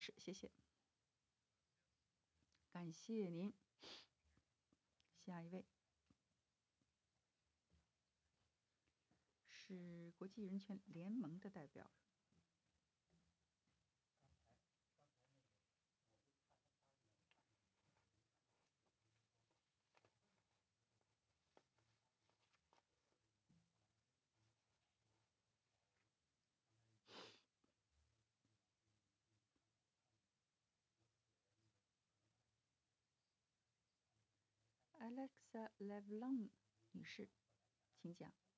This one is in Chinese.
持，谢谢。感谢您。下一位是国际人权联盟的代表。Alexa Levlon 女士，请讲。